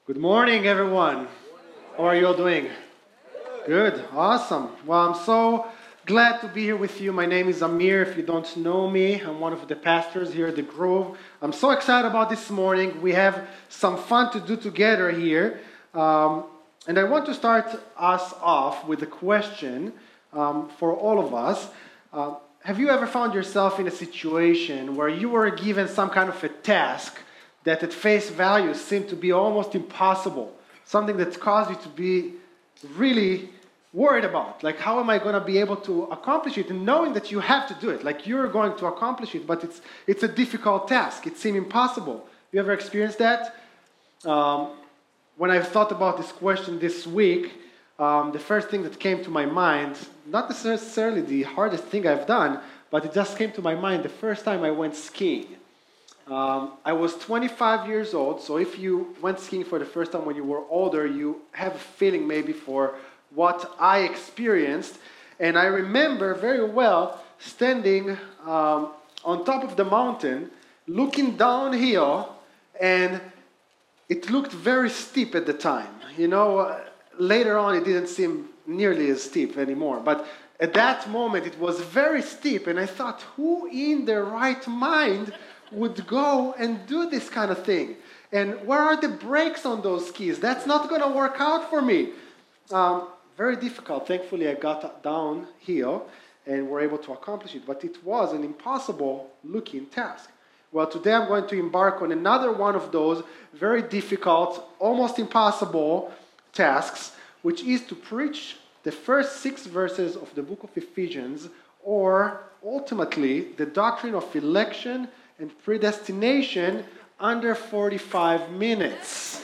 Good morning, everyone. How are you all doing? Good, awesome. Well, I'm so glad to be here with you. My name is Amir. If you don't know me, I'm one of the pastors here at the Grove. I'm so excited about this morning. We have some fun to do together here. And I want to start us off with a question for all of us. Have you ever found yourself in a situation where you were given some kind of a task that at face value seemed to be almost impossible? Something that caused you to be really worried about. Like, how am I going to be able to accomplish it? And knowing that you have to do it, like you're going to accomplish it, but it's a difficult task. It seemed impossible. You ever experienced that? When I thought about this question this week, the first thing that came to my mind, not necessarily the hardest thing I've done, but it just came to my mind the first time I went skiing. I was 25 years old, so if you went skiing for the first time when you were older, you have a feeling maybe for what I experienced. And I remember very well standing on top of the mountain, looking downhill, and it looked very steep at the time. Later on it didn't seem nearly as steep anymore, but at that moment it was very steep, and I thought, who in their right mind would go and do this kind of thing? And where are the brakes on those skis? That's not going to work out for me. Very difficult. Thankfully, I got downhill and were able to accomplish it, but it was an impossible looking task. Well, today I'm going to embark on another one of those very difficult, almost impossible tasks, which is to preach the first 6 verses of the book of Ephesians, or ultimately the doctrine of election and predestination under 45 minutes.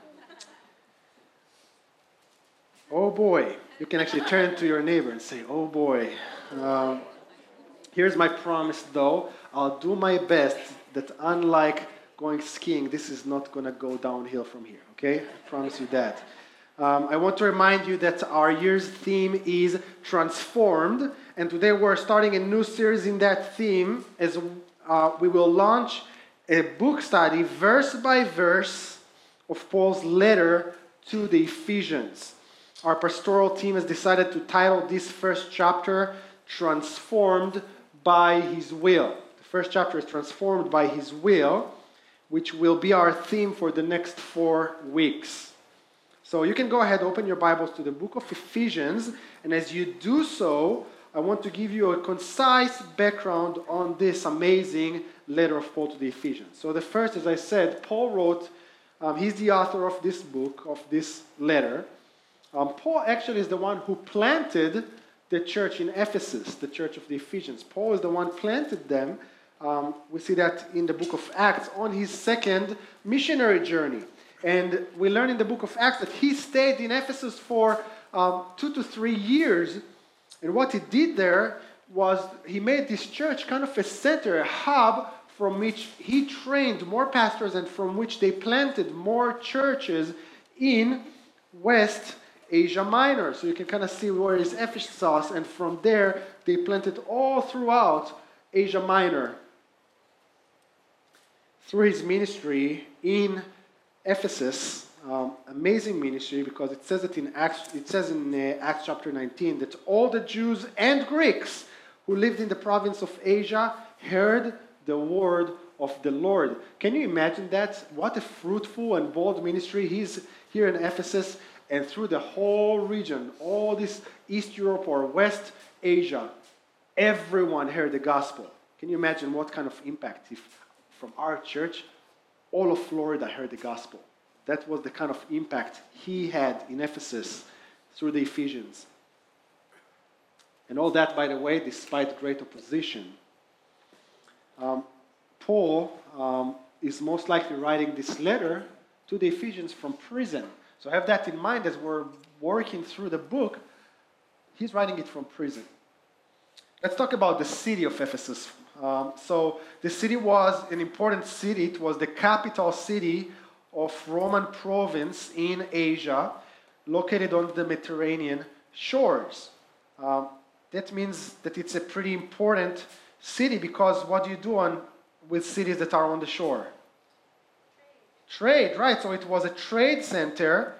Oh boy. You can actually turn to your neighbor and say, oh boy. Here's my promise though. I'll do my best that unlike going skiing, this is not going to go downhill from here. Okay? I promise you that. I want to remind you that our year's theme is Transformed. And today we're starting a new series in that theme as we will launch a book study verse by verse of Paul's letter to the Ephesians. Our pastoral team has decided to title this first chapter Transformed by His Will. The first chapter is Transformed by His Will, which will be our theme for the next 4 weeks. So you can go ahead, open your Bibles to the book of Ephesians, and as you do so, I want to give you a concise background on this amazing letter of Paul to the Ephesians. So the first, as I said, Paul wrote, he's the author of this book, of this letter. Paul actually is the one who planted the church in Ephesus, the church of the Ephesians. Paul is the one planted them. We see that in the book of Acts on his second missionary journey. And we learn in the book of Acts that he stayed in Ephesus for 2 to 3 years. And what he did there was he made this church kind of a center, a hub from which he trained more pastors and from which they planted more churches in West Asia Minor. So you can kind of see where is Ephesus, and from there they planted all throughout Asia Minor. Through his ministry in Ephesus, amazing ministry, because it says in Acts chapter 19 that all the Jews and Greeks who lived in the province of Asia heard the word of the Lord. Can you imagine that? What a fruitful and bold ministry. He's here in Ephesus, and through the whole region, all this East Europe or West Asia, everyone heard the gospel. Can you imagine what kind of impact if from our church all of Florida heard the gospel? That was the kind of impact he had in Ephesus through the Ephesians. And all that, by the way, despite great opposition. Paul is most likely writing this letter to the Ephesians from prison. So have that in mind as we're working through the book. He's writing it from prison. Let's talk about the city of Ephesus. So the city was an important city. It was the capital city of Roman province in Asia, located on the Mediterranean shores. That means that it's a pretty important city, because what do you do with cities that are on the shore? Trade, right. So it was a trade center.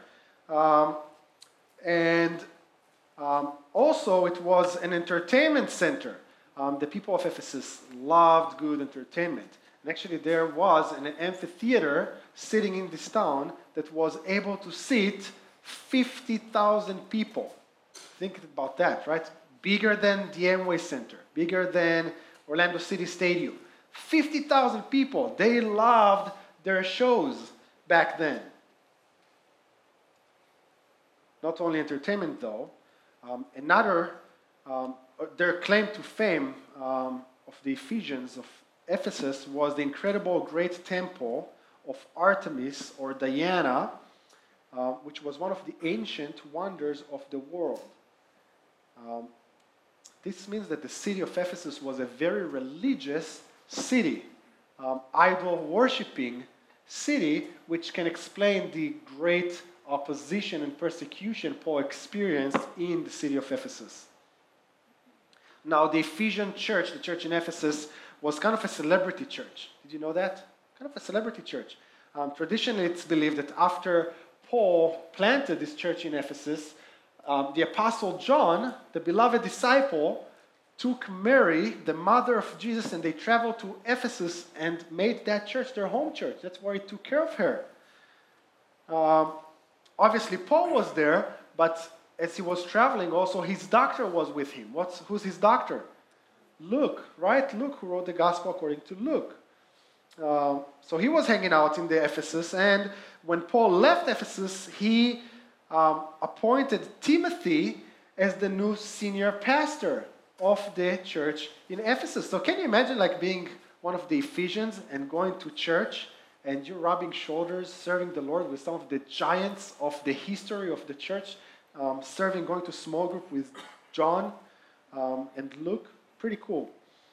And also it was an entertainment center. The people of Ephesus loved good entertainment. And actually there was an amphitheater sitting in this town that was able to seat 50,000 people. Think about that, right? Bigger than the Amway Center, bigger than Orlando City Stadium. 50,000 people. They loved their shows back then. Not only entertainment, though. Their claim to fame of the Ephesians of Ephesus was the incredible great temple of Artemis or Diana, which was one of the ancient wonders of the world. This means that the city of Ephesus was a very religious city, idol-worshipping city, which can explain the great opposition and persecution Paul experienced in the city of Ephesus. Now, the Ephesian church, the church in Ephesus, was kind of a celebrity church. Did you know that? Kind of a celebrity church. Traditionally, it's believed that after Paul planted this church in Ephesus, the Apostle John, the beloved disciple, took Mary, the mother of Jesus, and they traveled to Ephesus and made that church their home church. That's where he took care of her. Obviously, Paul was there, but as he was traveling, also his doctor was with him. Who's his doctor? Luke, right? Luke, who wrote the Gospel according to Luke. So he was hanging out in the Ephesus, and when Paul left Ephesus, he appointed Timothy as the new senior pastor of the church in Ephesus. So can you imagine being one of the Ephesians and going to church and you're rubbing shoulders, serving the Lord with some of the giants of the history of the church, going to small group with John and Luke? Pretty cool.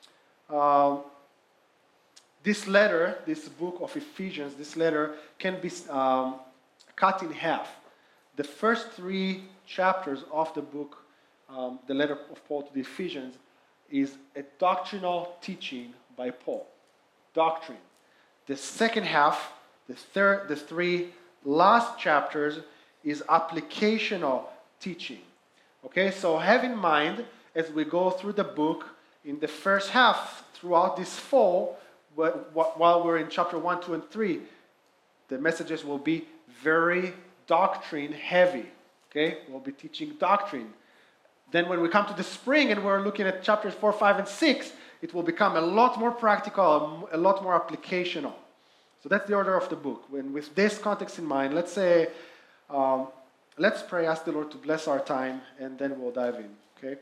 This letter, this book of Ephesians, this letter can be cut in half. The first 3 chapters of the book, the letter of Paul to the Ephesians, is a doctrinal teaching by Paul. Doctrine. The second half, the 3 last chapters, is applicational teaching. Okay, so have in mind, as we go through the book, in the first half, throughout this fall, while we're in chapter 1, 2, and 3, the messages will be very doctrine heavy. Okay, we'll be teaching doctrine. Then when we come to the spring and we're looking at chapters 4, 5, and 6, it will become a lot more practical, a lot more applicational. So that's the order of the book. And with this context in mind, let's pray, ask the Lord to bless our time, and then we'll dive in. Okay?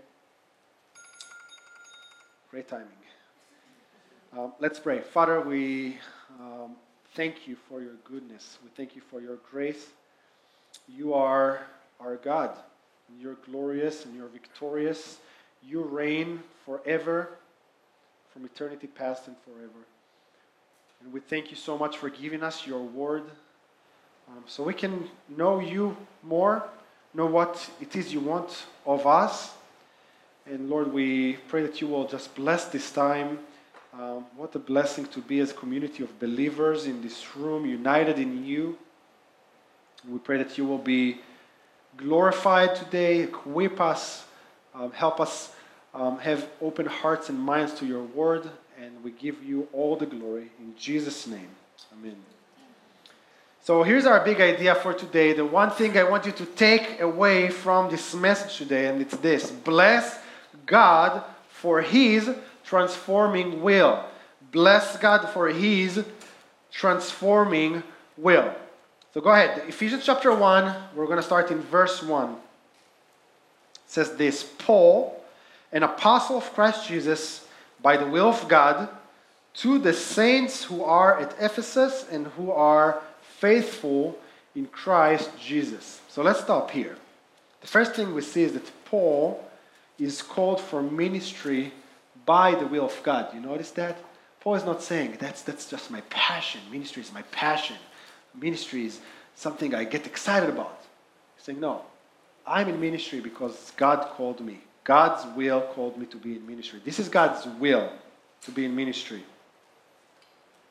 Great timing. Let's pray. Father, we thank you for your goodness. We thank you for your grace. You are our God. You're glorious and you're victorious. You reign forever, from eternity past and forever. And we thank you so much for giving us your word, so we can know you more, know what it is you want of us. And Lord, we pray that you will just bless this time. What a blessing to be as a community of believers in this room, united in you. We pray that you will be glorified today, equip us, help us have open hearts and minds to your word, and we give you all the glory in Jesus' name. Amen. So here's our big idea for today. The one thing I want you to take away from this message today, and it's this: bless God for his transforming will. Bless God for his transforming will. So go ahead. Ephesians chapter 1, we're going to start in verse 1. It says this: Paul, an apostle of Christ Jesus, by the will of God, to the saints who are at Ephesus and who are faithful in Christ Jesus. So let's stop here. The first thing we see is that Paul is called for ministry by the will of God. You notice that? Paul is not saying, that's just my passion. Ministry is my passion. Ministry is something I get excited about. He's saying, no, I'm in ministry because God called me. God's will called me to be in ministry. This is God's will, to be in ministry.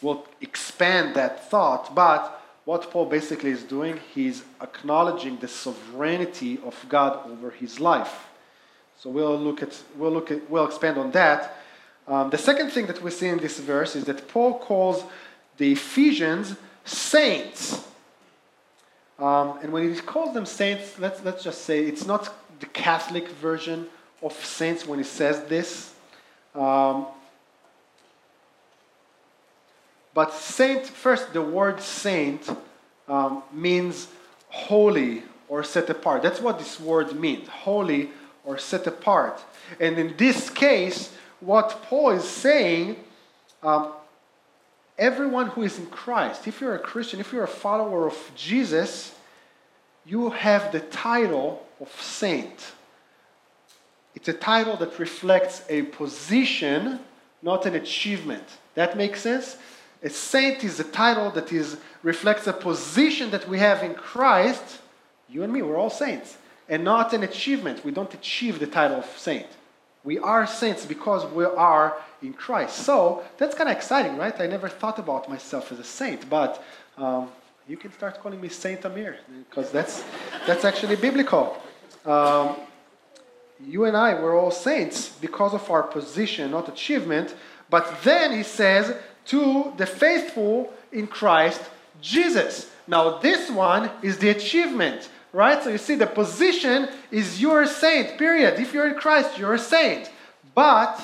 will expand that thought. But what Paul basically is doing, he's acknowledging the sovereignty of God over his life. So we'll expand on that. The second thing that we see in this verse is that Paul calls the Ephesians saints. And when he calls them saints, let's just say it's not the Catholic version of saints when he says this. But saint, first, the word saint means holy or set apart. That's what this word means, holy or set apart. And in this case, what Paul is saying, everyone who is in Christ, if you're a Christian, if you're a follower of Jesus, you have the title of saint. It's a title that reflects a position, not an achievement. That makes sense? A saint is a title that reflects a position that we have in Christ. You and me, we're all saints. And not an achievement. We don't achieve the title of saint. We are saints because we are in Christ. So that's kind of exciting, right? I never thought about myself as a saint, but you can start calling me Saint Amir because that's actually biblical. You and I, we're all saints because of our position, not achievement. But then he says, to the faithful in Christ Jesus. Now this one is the achievement, right? So you see the position is you're a saint, period. If you're in Christ, you're a saint. But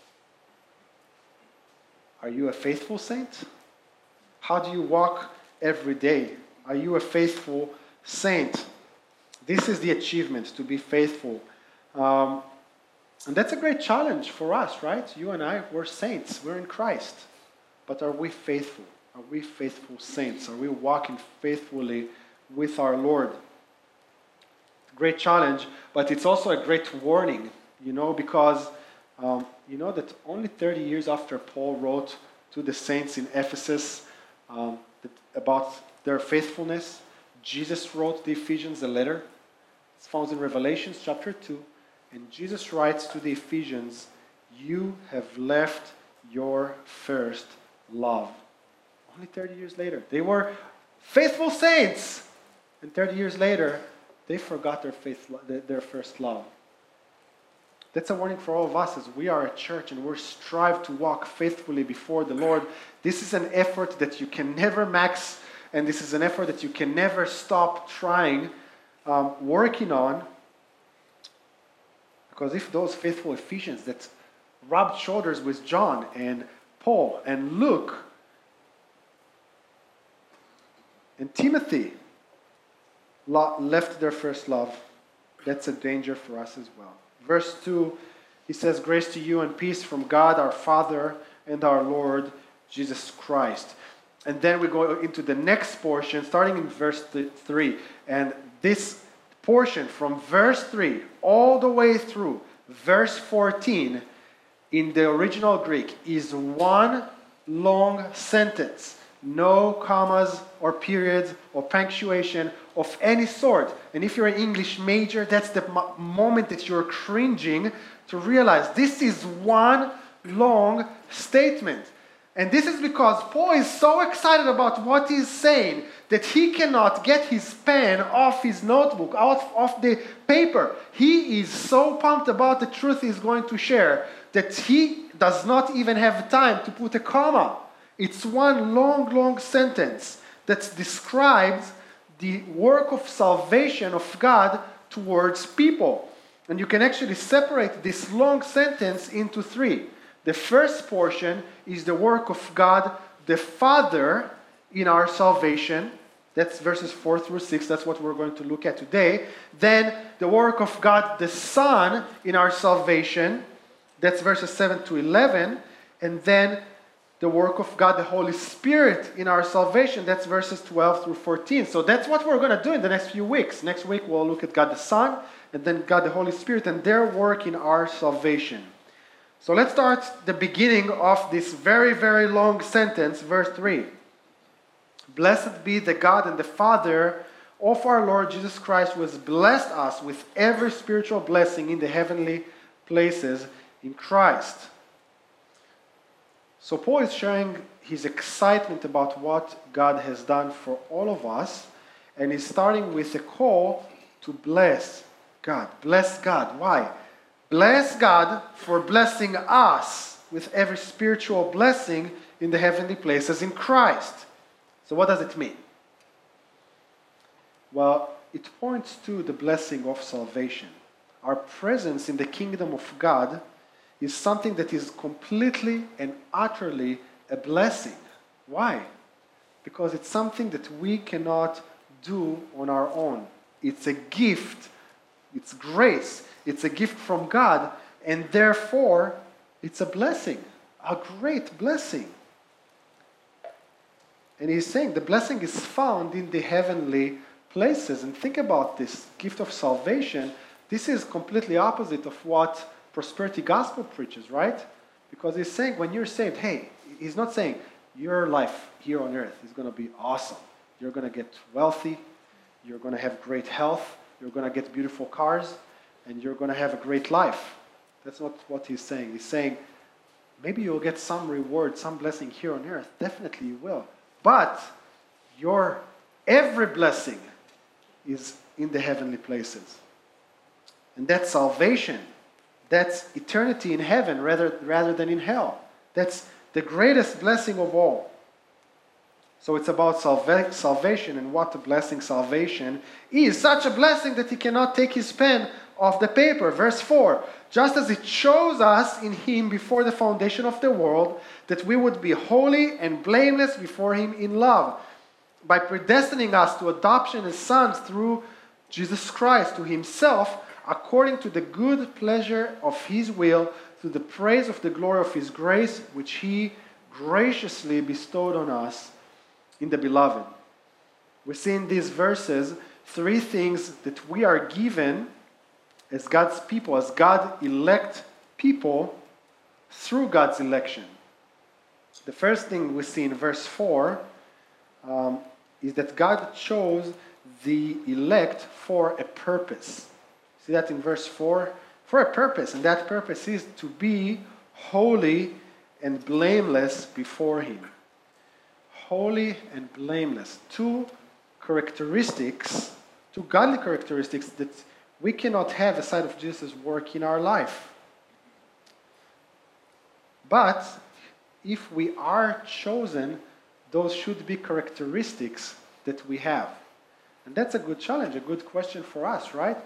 are you a faithful saint? How do you walk every day? Are you a faithful saint? This is the achievement, to be faithful. And that's a great challenge for us, right? You and I, we're saints. We're in Christ. But are we faithful? Are we faithful saints? Are we walking faithfully with our Lord? Great challenge, but it's also a great warning, because you know that only 30 years after Paul wrote to the saints in Ephesus about their faithfulness, Jesus wrote the Ephesians a letter. It's found in Revelation chapter 2. And Jesus writes to the Ephesians, you have left your first love. Only 30 years later. They were faithful saints. And 30 years later, they forgot their first love. That's a warning for all of us as we are a church and we strive to walk faithfully before the Lord. This is an effort that you can never max, and this is an effort that you can never stop trying, working on. Because if those faithful Ephesians that rubbed shoulders with John and Paul and Luke and Timothy left their first love, that's a danger for us as well. Verse 2, he says, grace to you and peace from God our Father and our Lord Jesus Christ. And then we go into the next portion, starting in verse 3. And this portion from verse 3 all the way through verse 14 in the original Greek is one long sentence. No commas or periods or punctuation of any sort. And if you're an English major, that's the moment that you're cringing to realize this is one long statement. And this is because Paul is so excited about what he's saying that he cannot get his pen off his notebook, off the paper. He is so pumped about the truth he's going to share that he does not even have time to put a comma. It's one long sentence that describes the work of salvation of God towards people. And you can actually separate this long sentence into three. The first portion is the work of God the Father in our salvation. That's verses 4 through 6. That's what we're going to look at today. Then the work of God the Son in our salvation. That's verses 7 to 11. And then the work of God the Holy Spirit in our salvation. That's verses 12 through 14. So that's what we're going to do in the next few weeks. Next week we'll look at God the Son and then God the Holy Spirit and their work in our salvation. So let's start the beginning of this very long sentence, verse 3. Blessed be the God and the Father of our Lord Jesus Christ, who has blessed us with every spiritual blessing in the heavenly places in Christ. So Paul is sharing his excitement about what God has done for all of us. And he's starting with a call to bless God. Bless God. Why? Bless God for blessing us with every spiritual blessing in the heavenly places in Christ. So what does it mean? Well, it points to the blessing of salvation. Our presence in the kingdom of God is something that is completely and utterly a blessing. Why? Because it's something that we cannot do on our own. It's a gift. It's grace. It's a gift from God, and therefore it's a blessing, a great blessing. And he's saying the blessing is found in the heavenly places. And think about this gift of salvation. This is completely opposite of what prosperity gospel preaches, right? Because he's saying when you're saved, hey, he's not saying your life here on earth is going to be awesome. You're going to get wealthy. You're going to have great health. You're going to get beautiful cars. And you're going to have a great life. That's not what he's saying. He's saying maybe you'll get some reward, some blessing here on earth. Definitely you will. But your every blessing is in the heavenly places. And that's salvation. That's eternity in heaven rather than in hell. That's the greatest blessing of all. So it's about salvation and what a blessing salvation is. Such a blessing that he cannot take his pen off the paper. Verse 4, just as it chose us in him before the foundation of the world, that we would be holy and blameless before him in love, by predestining us to adoption as sons through Jesus Christ to himself, according to the good pleasure of his will, to the praise of the glory of his grace, which he graciously bestowed on us in the beloved. We see in these verses three things that we are given as God's people, as God elect people through God's election. The first thing we see in verse 4 is that God chose the elect for a purpose. See that in verse 4? For a purpose, and that purpose is to be holy and blameless before him. Holy and blameless. Two characteristics, two godly characteristics that we cannot have aside of Jesus' work in our life. But if we are chosen, those should be characteristics that we have. And that's a good challenge, a good question for us, right?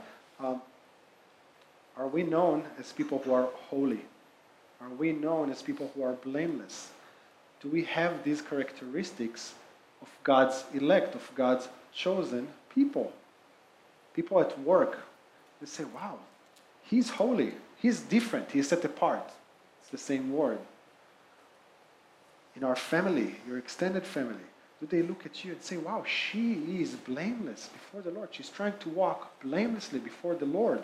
Are we known as people who are holy? Are we known as people who are blameless? Do we have these characteristics of God's elect, of God's chosen people? People at work, they say, wow, he's holy, he's different, he's set apart. It's the same word. In our family, your extended family, do they look at you and say, wow, she is blameless before the Lord. She's trying to walk blamelessly before the Lord.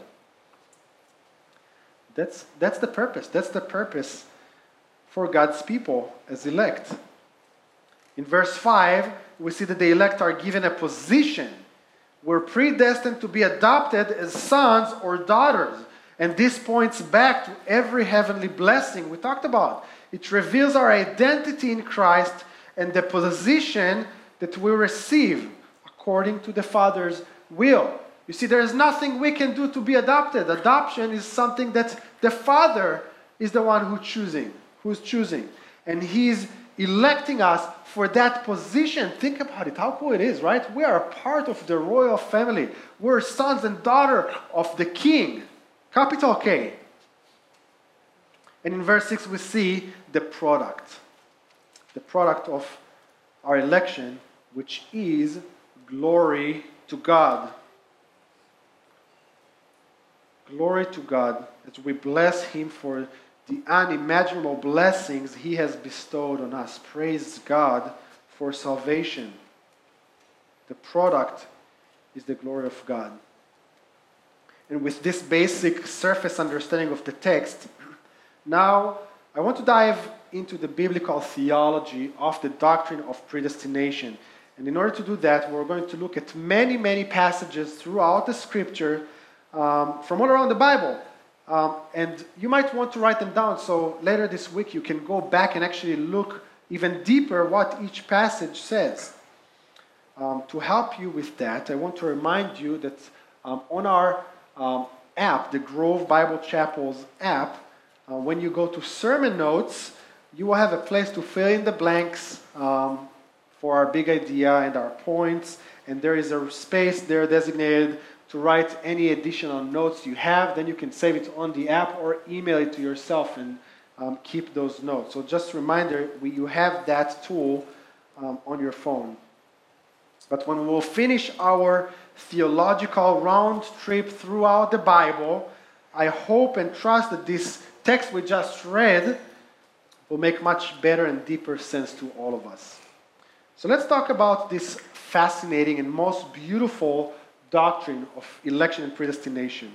That's the purpose. That's the purpose for God's people as elect. In verse 5, we see that the elect are given a position. We're predestined to be adopted as sons or daughters. And this points back to every heavenly blessing we talked about. It reveals our identity in Christ and the position that we receive according to the Father's will. You see, there is nothing we can do to be adopted. Adoption is something that the Father is the one who's choosing. And He's electing us for that position. Think about it, how cool it is, right? We are a part of the royal family. We're sons and daughters of the King. Capital K. And in verse 6 we see the product. The product of our election, which is glory to God. Glory to God as we bless Him for the unimaginable blessings He has bestowed on us. Praise God for salvation. The product is the glory of God. And with this basic surface understanding of the text, now I want to dive into the biblical theology of the doctrine of predestination. And in order to do that, we're going to look at many, many passages throughout the Scripture from all around the Bible. And you might want to write them down, so later this week you can go back and actually look even deeper what each passage says. To help you with that, I want to remind you that on our app, the Grove Bible Chapels app, when you go to sermon notes, you will have a place to fill in the blanks for our big idea and our points, and there is a space there designated to write any additional notes you have. Then you can save it on the app or email it to yourself and keep those notes. So just a reminder, you have that tool on your phone. But when we will finish our theological round trip throughout the Bible, I hope and trust that this text we just read will make much better and deeper sense to all of us. So let's talk about this fascinating and most beautiful doctrine of election and predestination.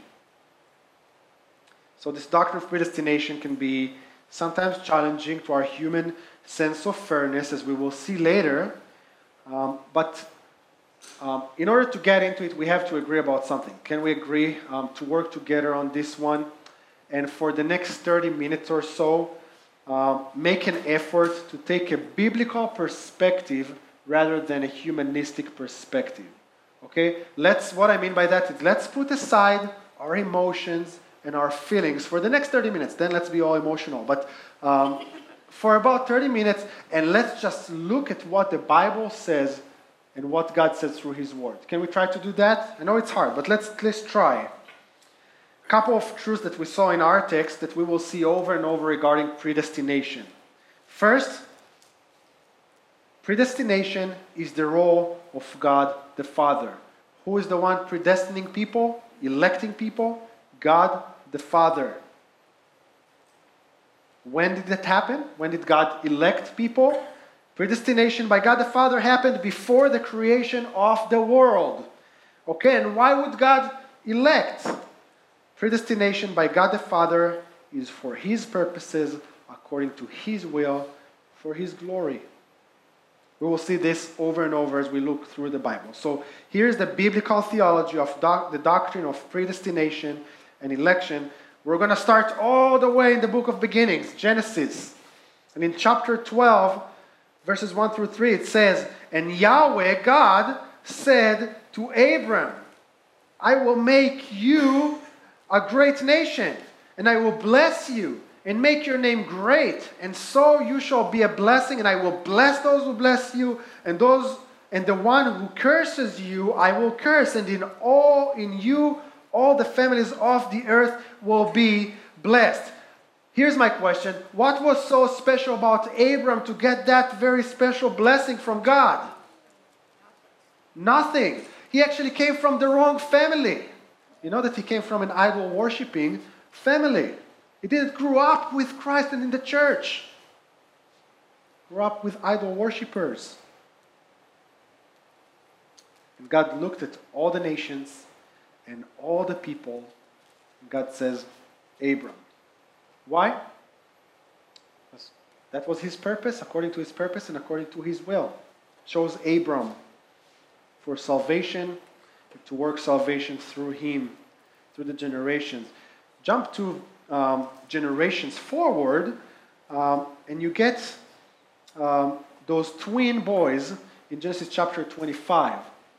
So this doctrine of predestination can be sometimes challenging to our human sense of fairness, as we will see later. But in order to get into it, we have to agree about something. Can we agree to work together on this one? And for the next 30 minutes or so, make an effort to take a biblical perspective rather than a humanistic perspective. Okay? What I mean by that is let's put aside our emotions and our feelings for the next 30 minutes. Then let's be all emotional. But for about 30 minutes, and let's just look at what the Bible says and what God says through His Word. Can we try to do that? I know it's hard, but let's try. A couple of truths that we saw in our text that we will see over and over regarding predestination. First, predestination is the role of God the Father. Who is the one predestining people, electing people? God the Father. When did that happen? When did God elect people? Predestination by God the Father happened before the creation of the world. Okay, and why would God elect? Predestination by God the Father is for His purposes, according to His will, for His glory. We will see this over and over as we look through the Bible. So here's the biblical theology of the doctrine of predestination and election. We're going to start all the way in the book of beginnings, Genesis. And in chapter 12, verses 1 through 3, it says, "And Yahweh, God, said to Abram, I will make you a great nation, and I will bless you, and make your name great, and so you shall be a blessing, and I will bless those who bless you, and the one who curses you I will curse, and in you all the families of the earth will be blessed." Here's my question. What was so special about Abram to get that very special blessing from God? Nothing. He actually came from the wrong family. You know that he came from an idol-worshipping family. He didn't grow up with Christ and in the church. He grew up with idol-worshippers. And God looked at all the nations and all the people. And God says, Abram. Why? Because that was His purpose, according to His purpose and according to His will. Chose Abram for salvation, to work salvation through him, through the generations. Jump to generations forward, and you get those twin boys in Genesis chapter 25.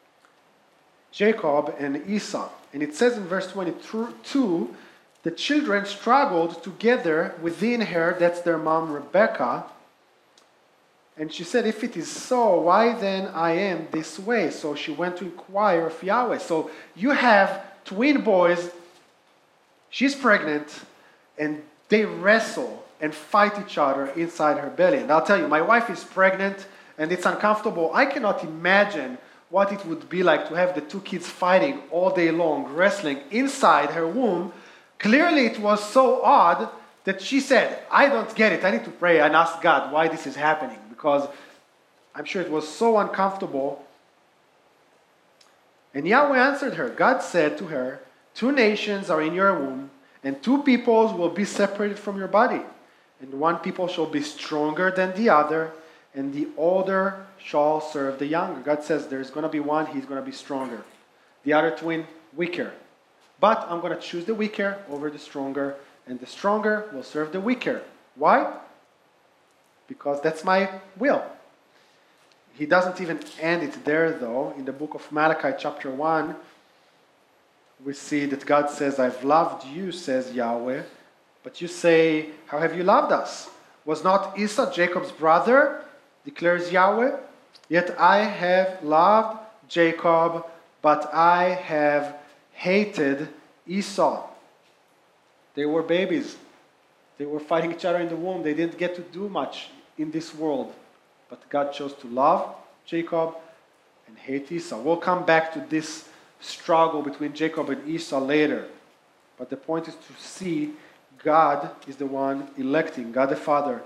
Jacob and Esau. And it says in verse 22, the children struggled together within her, that's their mom Rebecca, and she said, if it is so, why then I am this way? So she went to inquire of Yahweh. So you have twin boys, she's pregnant, and they wrestle and fight each other inside her belly. And I'll tell you, my wife is pregnant, and it's uncomfortable. I cannot imagine what it would be like to have the two kids fighting all day long, wrestling inside her womb. Clearly it was so odd that she said, I don't get it. I need to pray and ask God why this is happening, because I'm sure it was so uncomfortable. And Yahweh answered her. God said to her, 2 nations are in your womb, and 2 peoples will be separated from your body. And one people shall be stronger than the other, and the older shall serve the younger. God says there's going to be one, he's going to be stronger. The other twin, weaker. But I'm going to choose the weaker over the stronger, and the stronger will serve the weaker. Why? because that's my will. He doesn't even end it there, though. In the book of Malachi, chapter 1, we see that God says, I've loved you, says Yahweh, but you say, how have you loved us? Was not Esau Jacob's brother, declares Yahweh? Yet I have loved Jacob, but I have hated Esau. They were babies. They were fighting each other in the womb. They didn't get to do much in this world. But God chose to love Jacob and hate Esau. We'll come back to this struggle between Jacob and Esau later. But the point is to see God is the one electing, God the Father.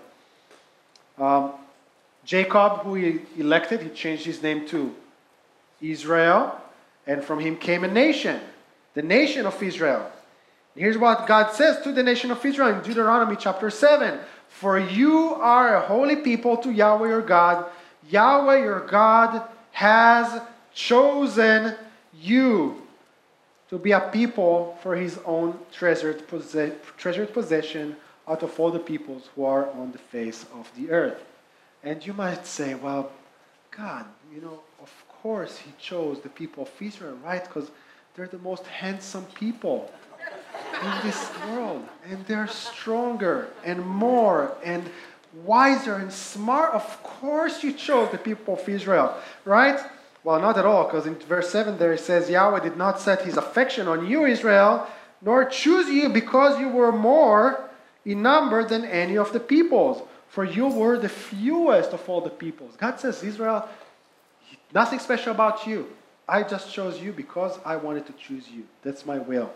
Jacob, who he elected, he changed his name to Israel, and from him came a nation, the nation of Israel. Here's what God says to the nation of Israel in Deuteronomy chapter 7. For you are a holy people to Yahweh your God. Yahweh your God has chosen you to be a people for his own treasured possession out of all the peoples who are on the face of the earth. And you might say, well, God, of course he chose the people of Israel, right? Because they're the most handsome people in this world. And they're stronger and more and wiser and smart. Of course you chose the people of Israel, right? Well, not at all, because in verse 7 there it says, Yahweh did not set his affection on you, Israel, nor choose you because you were more in number than any of the peoples. For you were the fewest of all the peoples. God says, Israel, nothing special about you. I just chose you because I wanted to choose you. That's my will.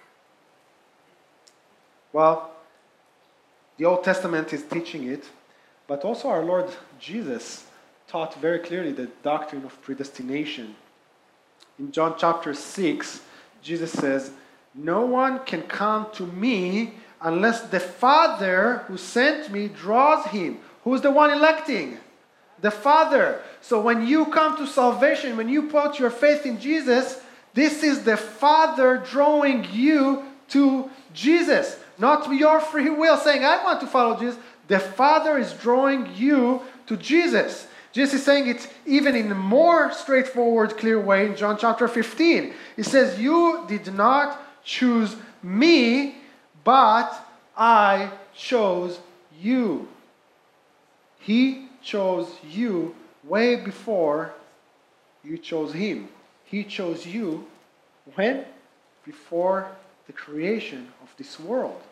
Well, the Old Testament is teaching it, but also our Lord Jesus taught very clearly the doctrine of predestination. In John chapter 6, Jesus says, no one can come to me unless the Father who sent me draws him. Who's the one electing? The Father. So when you come to salvation, when you put your faith in Jesus, this is the Father drawing you to Jesus. Not your free will saying, I want to follow Jesus. The Father is drawing you to Jesus. Jesus is saying it even in a more straightforward, clear way in John chapter 15. He says, you did not choose me, but I chose you. He chose you way before you chose him. He chose you when? Before the creation of this world.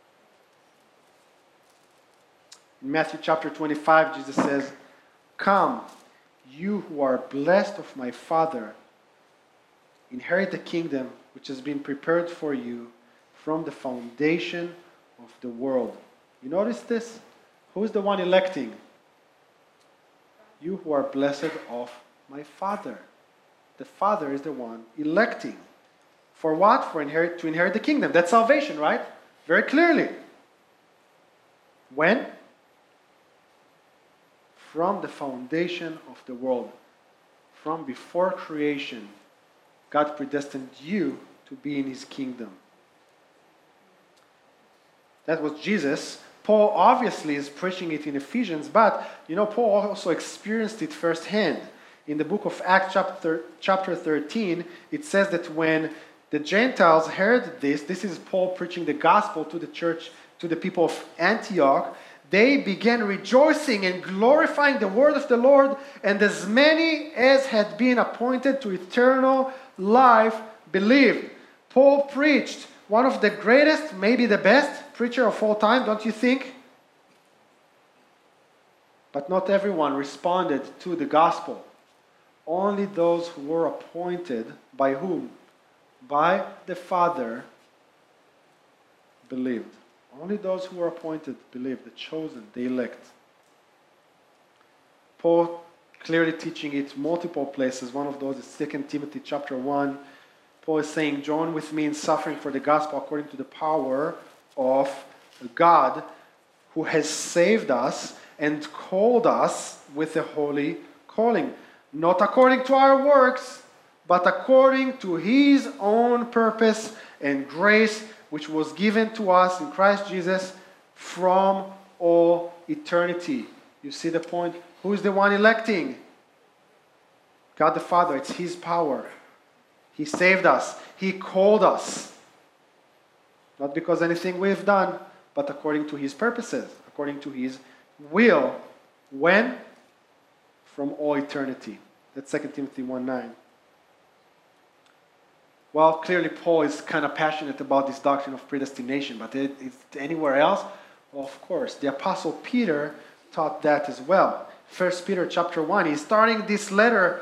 In Matthew chapter 25, Jesus says, come, you who are blessed of my Father, inherit the kingdom which has been prepared for you from the foundation of the world. You notice this? Who is the one electing? You who are blessed of my Father. The Father is the one electing. For what? To inherit the kingdom. That's salvation, right? Very clearly. When? From the foundation of the world. From before creation, God predestined you to be in his kingdom. That was Jesus. Paul obviously is preaching it in Ephesians, but Paul also experienced it firsthand. In the book of Acts chapter 13, it says that when the Gentiles heard this is Paul preaching the gospel to the church, to the people of Antioch, they began rejoicing and glorifying the word of the Lord, and as many as had been appointed to eternal life believed. Paul preached, one of the greatest, maybe the best preacher of all time, don't you think? But not everyone responded to the gospel. Only those who were appointed, by whom? By the Father, believed. Only those who were appointed believed, the chosen, the elect. Paul clearly teaching it multiple places. One of those is 2 Timothy chapter 1. Paul is saying, join with me in suffering for the gospel according to the power of God who has saved us and called us with a holy calling. Not according to our works, but according to his own purpose and grace, which was given to us in Christ Jesus from all eternity. You see the point? Who is the one electing? God the Father. It's His power. He saved us. He called us. Not because anything we've done, but according to His purposes, according to His will. When? From all eternity. That's 2 Timothy 1:9. Well, clearly Paul is kind of passionate about this doctrine of predestination, but is it anywhere else? Well, of course. The Apostle Peter taught that as well. 1 Peter chapter 1, he's starting this letter,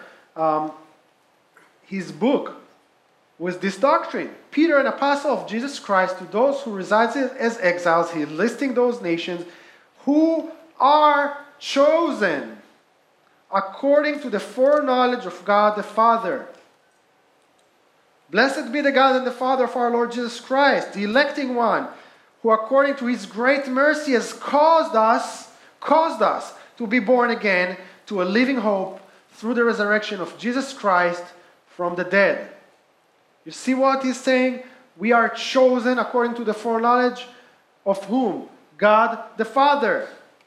his book, with this doctrine. Peter, an apostle of Jesus Christ, to those who reside as exiles, he's listing those nations who are chosen according to the foreknowledge of God the Father. Blessed be the God and the Father of our Lord Jesus Christ, the electing one, who according to His great mercy has caused us to be born again to a living hope through the resurrection of Jesus Christ from the dead. You see what he's saying? We are chosen according to the foreknowledge of whom? God the Father.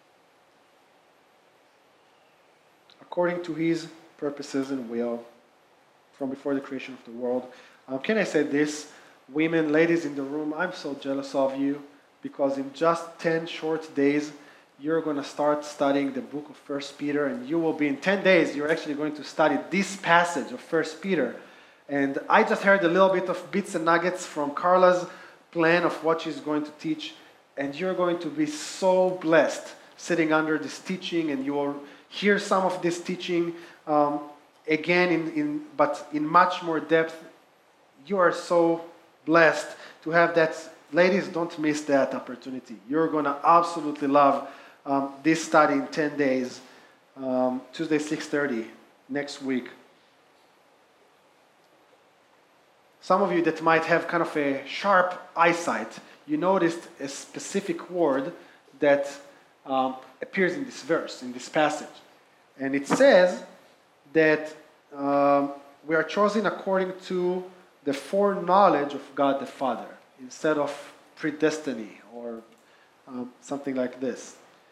According to His purposes and will from before the creation of the world. Can I say this? Women, ladies in the room, I'm so jealous of you because in just 10 short days, you're going to start studying the book of 1 Peter, and you will be in 10 days, you're actually going to study this passage of 1 Peter. And I just heard a little bit of bits and nuggets from Carla's plan of what she's going to teach, and you're going to be so blessed sitting under this teaching, and you will hear some of this teaching again, but in much more depth. You are so blessed to have that. Ladies, don't miss that opportunity. You're going to absolutely love this study in 10 days, Tuesday 6:30, next week. Some of you that might have kind of a sharp eyesight, you noticed a specific word that appears in this verse, in this passage. And it says that we are chosen according to the foreknowledge of God the Father, instead of predestiny or something like this.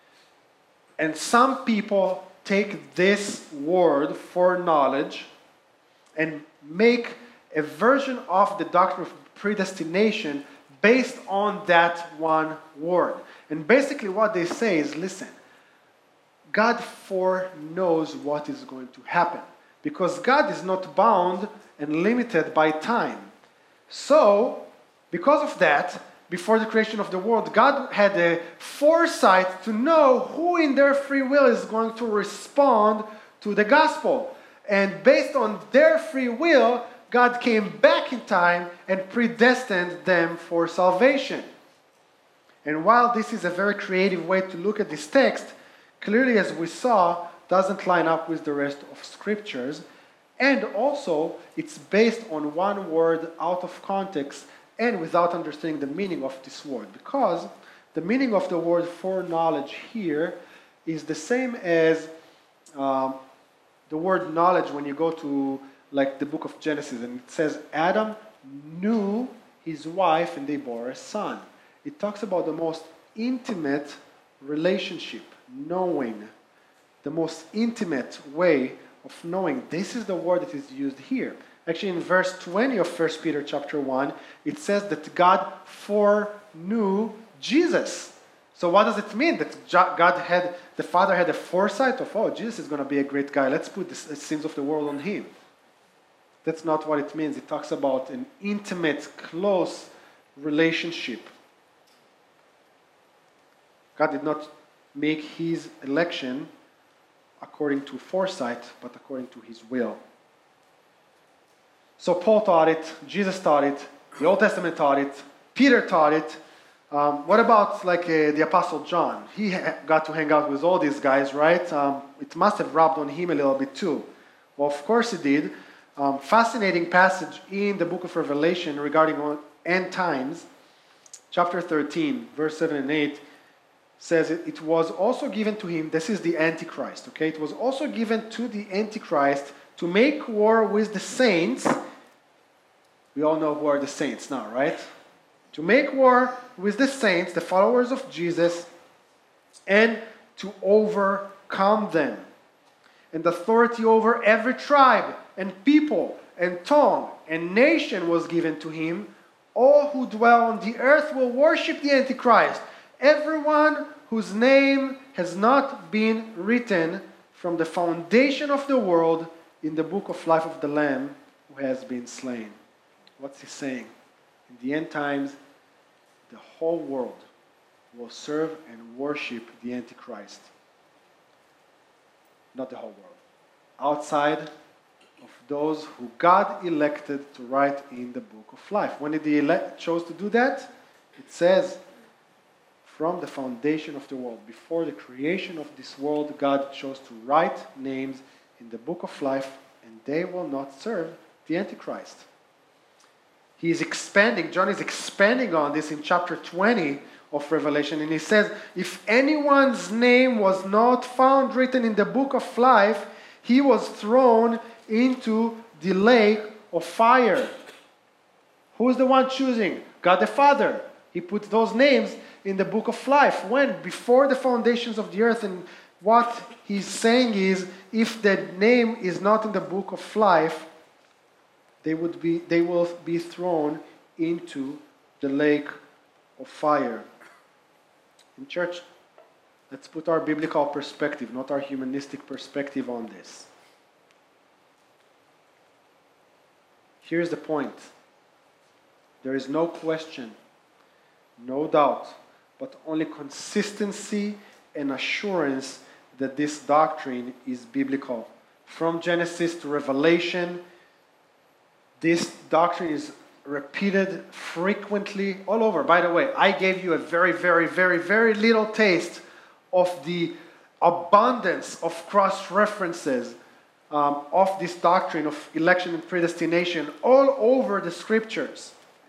And some people take this word, foreknowledge, and make a version of the doctrine of predestination based on that one word. And basically what they say is, listen, God foreknows what is going to happen, because God is not bound and limited by time. So, because of that, before the creation of the world, God had a foresight to know who in their free will is going to respond to the gospel. And based on their free will, God came back in time and predestined them for salvation. And while this is a very creative way to look at this text, clearly, as we saw, doesn't line up with the rest of scriptures. And also, it's based on one word out of context and without understanding the meaning of this word. Because the meaning of the word foreknowledge here is the same as the word knowledge when you go to like the book of Genesis, and it says Adam knew his wife and they bore a son. It talks about the most intimate relationship, knowing, the most intimate way of knowing. This is the word that is used here. Actually, in verse 20 of 1 Peter chapter 1, it says that God foreknew Jesus. So what does it mean? That the Father had a foresight of, oh, Jesus is going to be a great guy. Let's put the sins of the world on Him. That's not what it means. It talks about an intimate, close relationship. God did not make His election according to foresight, but according to His will. So Paul taught it, Jesus taught it, the Old Testament taught it, Peter taught it. What about the Apostle John? He got to hang out with all these guys, right? It must have rubbed on him a little bit too. Well, of course it did. Fascinating passage in the book of Revelation regarding end times. Chapter 13, verse 7 and 8 says it was also given to him, this is the Antichrist, okay? It was also given to the Antichrist to make war with the saints. We all know who are the saints now, right? To make war with the saints, the followers of Jesus, and to overthrow calm them. And authority over every tribe and people and tongue and nation was given to him. All who dwell on the earth will worship the Antichrist, everyone whose name has not been written from the foundation of the world in the book of life of the Lamb who has been slain. What's he saying? In the end times, the whole world will serve and worship the Antichrist. Not the whole world. Outside of those who God elected to write in the book of life. When did he chose to do that? It says, from the foundation of the world. Before the creation of this world, God chose to write names in the book of life, and they will not serve the Antichrist. He is expanding, John is expanding on this in chapter 20 of Revelation, and he says, if anyone's name was not found written in the book of life, he was thrown into the lake of fire. Who is the one choosing? God the Father. He put those names in the book of life. When? Before the foundations of the earth. And what he's saying is, if the name is not in the book of life, they will be thrown into the lake of fire. In church, let's put our biblical perspective, not our humanistic perspective on this. Here's the point. There is no question, no doubt, but only consistency and assurance that this doctrine is biblical. From Genesis to Revelation, this doctrine is repeated frequently all over. By the way, I gave you a very, very, very, very little taste of the abundance of cross-references of this doctrine of election and predestination all over the scriptures.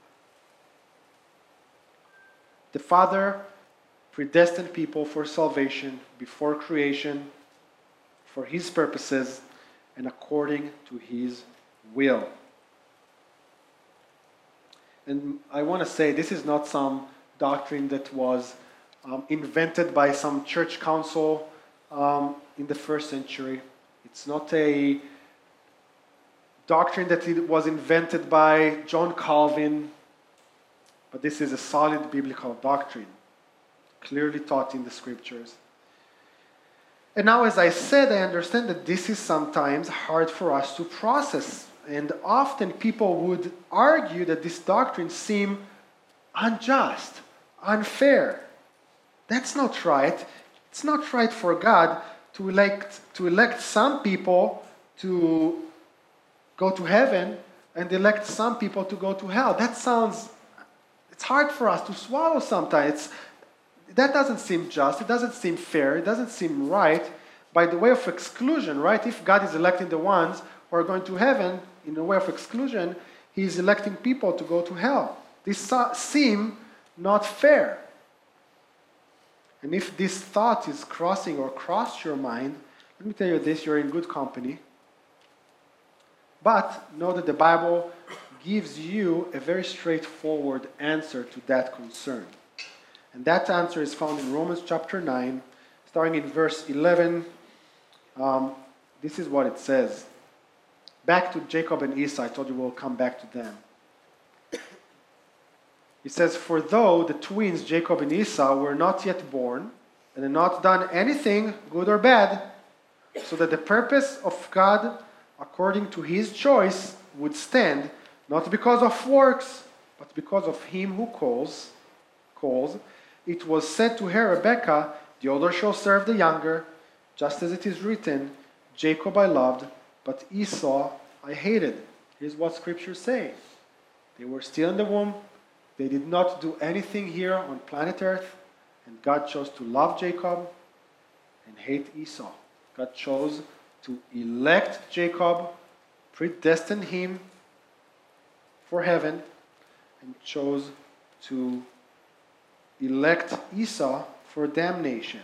The Father predestined people for salvation before creation, for His purposes, and according to His will. And I want to say, this is not some doctrine that was invented by some church council in the first century. It's not a doctrine that it was invented by John Calvin, but this is a solid biblical doctrine, clearly taught in the scriptures. And now, as I said, I understand that this is sometimes hard for us to process. And often people would argue that this doctrine seems unjust, unfair. That's not right. It's not right for God to elect some people to go to heaven and elect some people to go to hell. It's hard for us to swallow sometimes. That doesn't seem just. It doesn't seem fair. It doesn't seem right. By the way of exclusion, right? If God is electing the ones who are going to heaven in the way of exclusion, He is electing people to go to hell. This seems not fair. And if this thought is crossing or crossed your mind, let me tell you this, you're in good company. But know that the Bible gives you a very straightforward answer to that concern. And that answer is found in Romans chapter 9, starting in verse 11. This is what it says. Back to Jacob and Esau. I told you we'll come back to them. It says, for though the twins Jacob and Esau were not yet born, and had not done anything good or bad, so that the purpose of God, according to His choice, would stand, not because of works, but because of Him who calls, it was said to her, Rebekah, the older shall serve the younger, just as it is written, Jacob I loved, but Esau I hated. Here's what scriptures say. They were still in the womb. They did not do anything here on planet Earth. And God chose to love Jacob and hate Esau. God chose to elect Jacob, predestined him for heaven, and chose to elect Esau for damnation.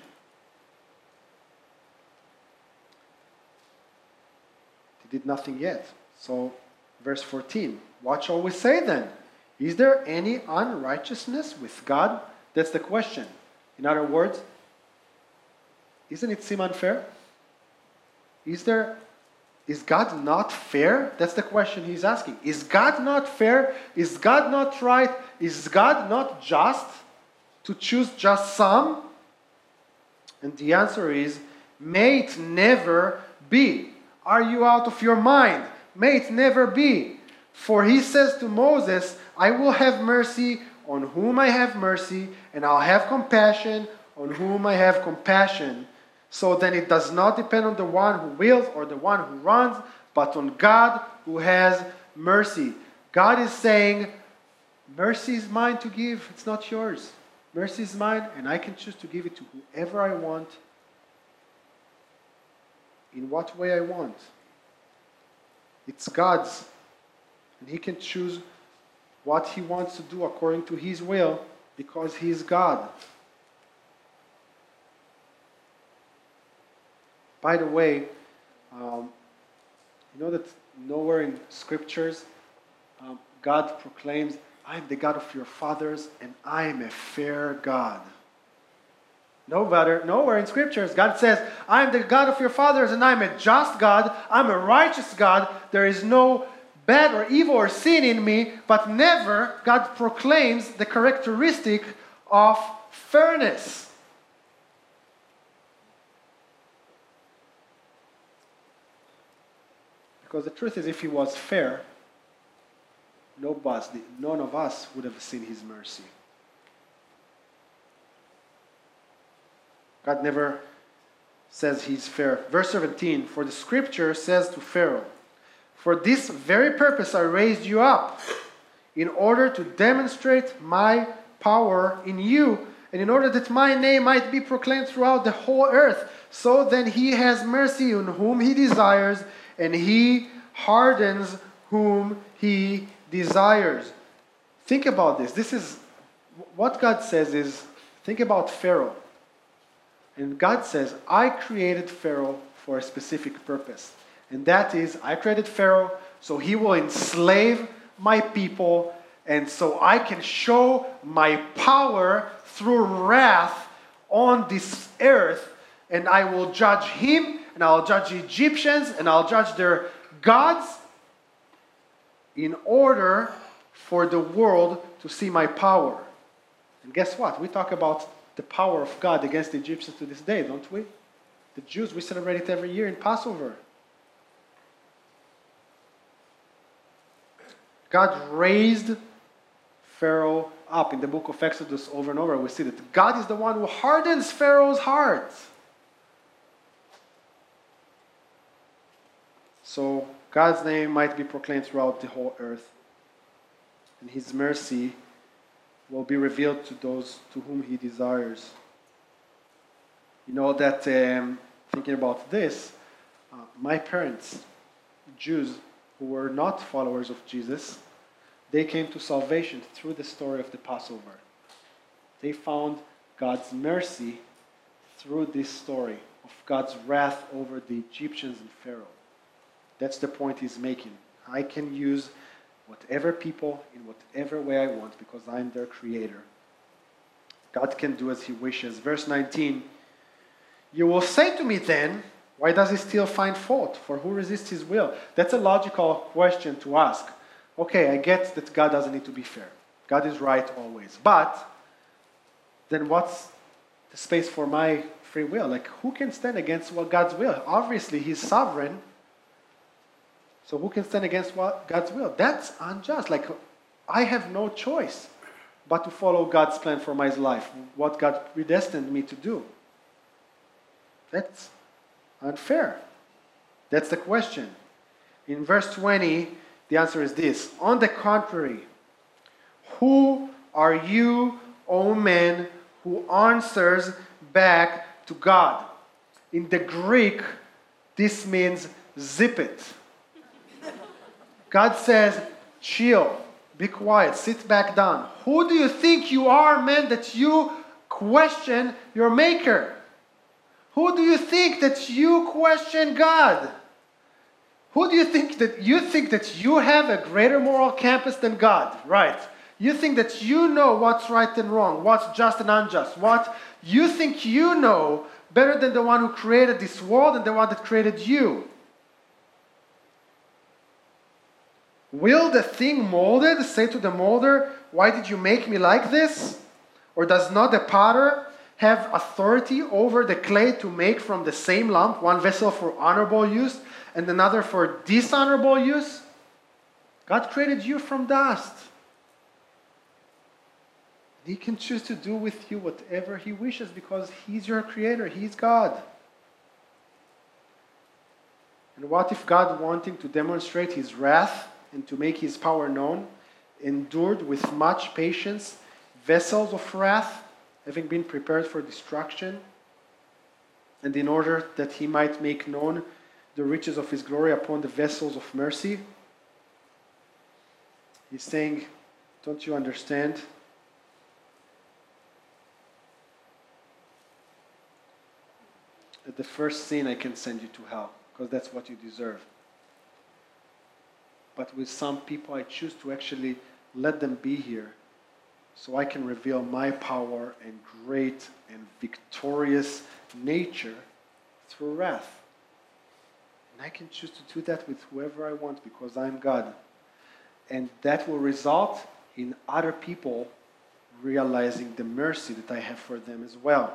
Did nothing yet. So, verse 14. What shall we say then? Is there any unrighteousness with God? That's the question. In other words, Isn't it seem unfair? Is God not fair? That's the question he's asking. Is God not fair? Is God not right? Is God not just to choose just some? And the answer is, may it never be. Are you out of your mind? May it never be. For he says to Moses, I will have mercy on whom I have mercy, and I'll have compassion on whom I have compassion. So then it does not depend on the one who wills or the one who runs, but on God who has mercy. God is saying, mercy is mine to give, it's not yours. Mercy is mine, and I can choose to give it to whoever I want, in what way I want. It's God's, and he can choose what he wants to do according to his will, because he is God. By the way, you know that nowhere in scriptures God proclaims, I am the God of your fathers and I am a fair God. Nowhere in scriptures God says, I am the God of your fathers and I am a just God, I'm a righteous God, there is no bad or evil or sin in me, but never God proclaims the characteristic of fairness. Because the truth is, if he was fair, none of us would have seen his mercy. God never says he's fair. Verse 17, for the scripture says to Pharaoh, for this very purpose I raised you up, in order to demonstrate my power in you, and in order that my name might be proclaimed throughout the whole earth. So then he has mercy on whom he desires, and he hardens whom he desires. Think about this. This is what God says is, think about Pharaoh. And God says, I created Pharaoh for a specific purpose. And that is, I created Pharaoh so he will enslave my people, and so I can show my power through wrath on this earth, and I will judge him, and I'll judge the Egyptians, and I'll judge their gods in order for the world to see my power. And guess what? We talk about the power of God against the Egyptians to this day, don't we? The Jews, we celebrate it every year in Passover. God raised Pharaoh up. In the book of Exodus over and over, we see that God is the one who hardens Pharaoh's heart. So God's name might be proclaimed throughout the whole earth, and his mercy will be revealed to those to whom he desires. You know that, thinking about this, my parents, Jews who were not followers of Jesus, they came to salvation through the story of the Passover. They found God's mercy through this story of God's wrath over the Egyptians and Pharaoh. That's the point he's making. I can use whatever people in whatever way I want because I'm their creator. God can do as he wishes. Verse 19, you will say to me then, why does he still find fault? For who resists his will? That's a logical question to ask. Okay, I get that God doesn't need to be fair. God is right always. But then what's the space for my free will? Like, who can stand against God's will? Obviously, he's sovereign. So who can stand against God's will? That's unjust. Like, I have no choice but to follow God's plan for my life, what God predestined me to do. That's unfair. That's the question. In verse 20, the answer is this. On the contrary, who are you, O man, who answers back to God? In the Greek, this means zip it. God says, chill, be quiet, sit back down. Who do you think you are, man, that you question your maker? Who do you think that you question God? Who do you think that you have a greater moral compass than God? Right. You think that you know what's right and wrong, what's just and unjust. What you think you know better than the one who created this world and the one that created you. Will the thing molded say to the molder, "Why did you make me like this?" Or does not the potter have authority over the clay to make from the same lump one vessel for honorable use and another for dishonorable use? God created you from dust. He can choose to do with you whatever He wishes because He's your creator. He's God. And what if God, wanting to demonstrate His wrath and to make His power known, endured with much patience vessels of wrath, having been prepared for destruction, and in order that He might make known the riches of His glory upon the vessels of mercy? He's saying, don't you understand? At the first sin, I can send you to hell, because that's what you deserve. But with some people, I choose to actually let them be here so I can reveal my power and great and victorious nature through wrath. And I can choose to do that with whoever I want because I'm God. And that will result in other people realizing the mercy that I have for them as well.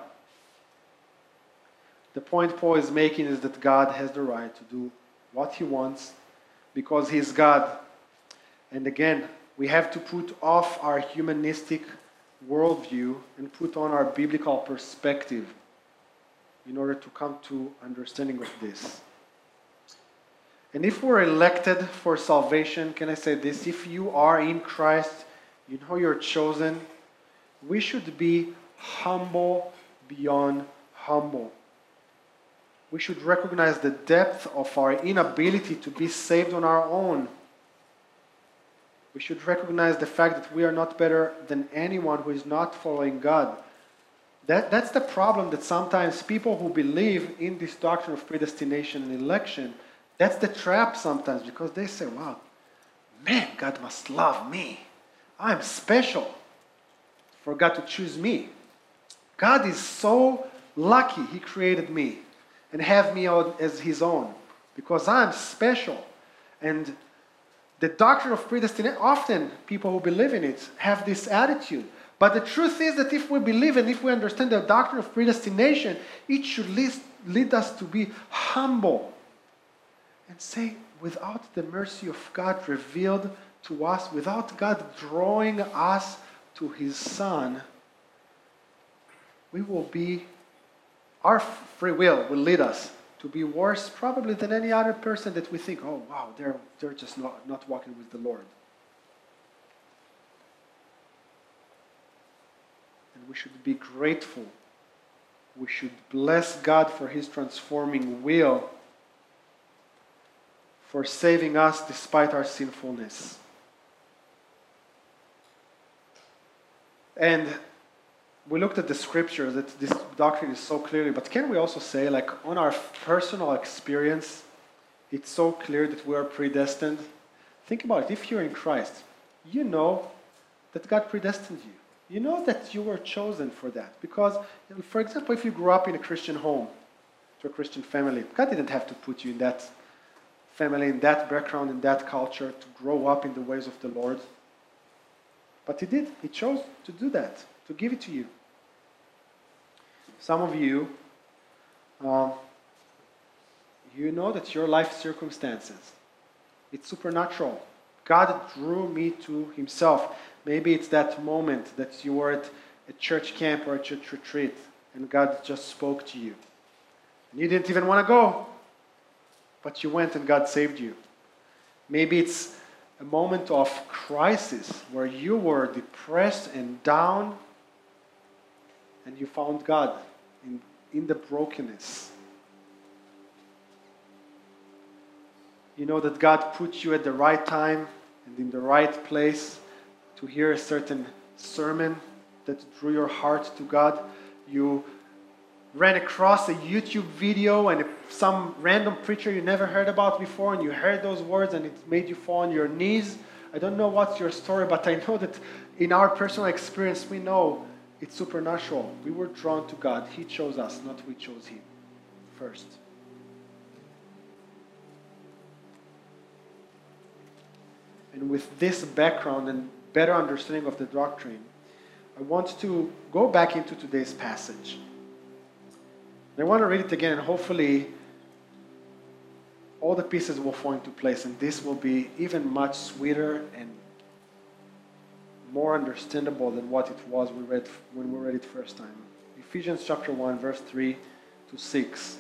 The point Paul is making is that God has the right to do what He wants because He's God. And again, we have to put off our humanistic worldview and put on our biblical perspective in order to come to understanding of this. And if we're elected for salvation, can I say this? If you are in Christ, you know you're chosen, we should be humble beyond humble. We should recognize the depth of our inability to be saved on our own. We should recognize the fact that we are not better than anyone who is not following God. That's the problem, that sometimes people who believe in this doctrine of predestination and election, that's the trap sometimes, because they say, wow, man, God must love me. I'm special for God to choose me. God is so lucky He created me and have me as His own because I'm special. And the doctrine of predestination, often people who believe in it have this attitude. But the truth is that if we believe and if we understand the doctrine of predestination, it should lead us to be humble and say, without the mercy of God revealed to us, without God drawing us to His Son, we will be, our free will lead us to be worse probably than any other person that we think, oh wow, they're just not walking with the Lord. And we should be grateful. We should bless God for His transforming will, for saving us despite our sinfulness. And we looked at the scriptures that this doctrine is so clearly, but can we also say, like, on our personal experience, it's so clear that we are predestined? Think about it. If you're in Christ, you know that God predestined you. You know that you were chosen for that. Because, for example, if you grew up in a Christian home, to a Christian family, God didn't have to put you in that family, in that background, in that culture, to grow up in the ways of the Lord. But He did. He chose to do that, to give it to you. Some of you, you know that your life circumstances, it's supernatural. God drew me to Himself. Maybe it's that moment that you were at a church camp or a church retreat and God just spoke to you. And you didn't even want to go, but you went and God saved you. Maybe it's a moment of crisis where you were depressed and down and you found God in the brokenness. You know that God put you at the right time and in the right place to hear a certain sermon that drew your heart to God. You ran across a YouTube video and some random preacher you never heard about before, and you heard those words and it made you fall on your knees. I don't know what's your story, but I know that in our personal experience we know It's supernatural. We were drawn to God. He chose us, not we chose Him first. And with this background and better understanding of the doctrine, I want to go back into today's passage. And I want to read it again, and hopefully all the pieces will fall into place, and this will be even much sweeter and more understandable than what it was when we read it first time. Ephesians chapter 1, verse 3 to 6.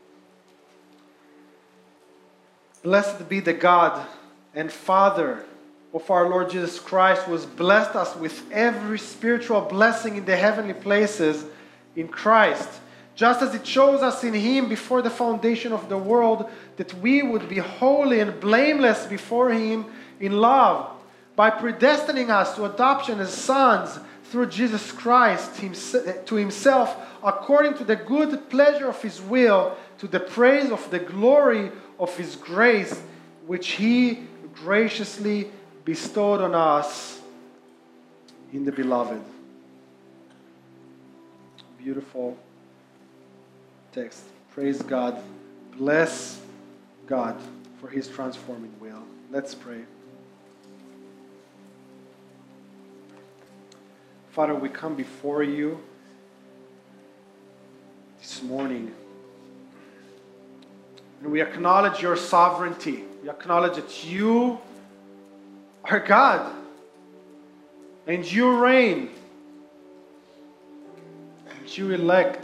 Blessed be the God and Father of our Lord Jesus Christ, who has blessed us with every spiritual blessing in the heavenly places in Christ, just as it chose us in Him before the foundation of the world, that we would be holy and blameless before Him in love, by predestining us to adoption as sons through Jesus Christ to Himself, according to the good pleasure of His will, to the praise of the glory of His grace, which He graciously bestowed on us in the Beloved. Beautiful text. Praise God. Bless God for His transforming will. Let's pray. Father, we come before You this morning, and we acknowledge Your sovereignty. We acknowledge that You are God, and You reign, and You elect.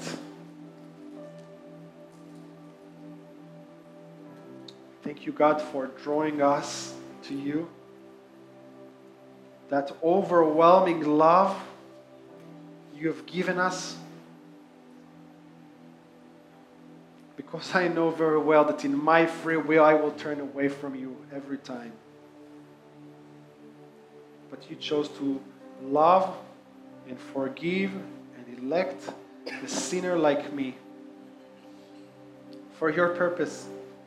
Thank You, God, for drawing us to You. That overwhelming love You have given us. Because I know very well that in my free will I will turn away from You every time. But You chose to love and forgive and elect the sinner like me for Your purpose.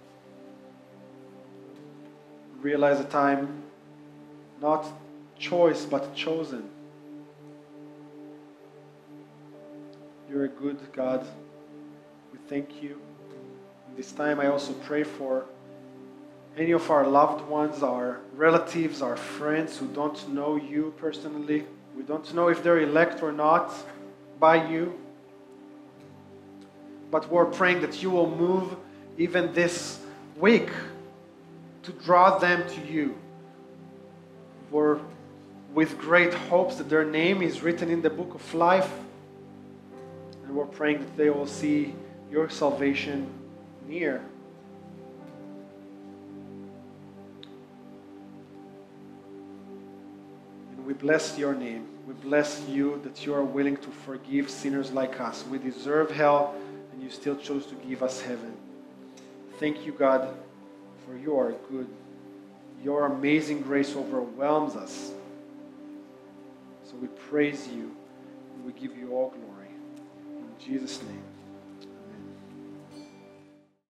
Realize that I'm not choice but chosen. You're a good God. We thank You. This time I also pray for any of our loved ones, our relatives, our friends who don't know You personally. We don't know if they're elect or not by You. But we're praying that You will move even this week to draw them to You. We're with great hopes that their name is written in the book of life. And we're praying that they will see Your salvation near. And we bless Your name. We bless You that You are willing to forgive sinners like us. We deserve hell, and You still chose to give us heaven. Thank You, God, for You are good. Your amazing grace overwhelms us. So we praise You, and we give You all glory. In Jesus' name.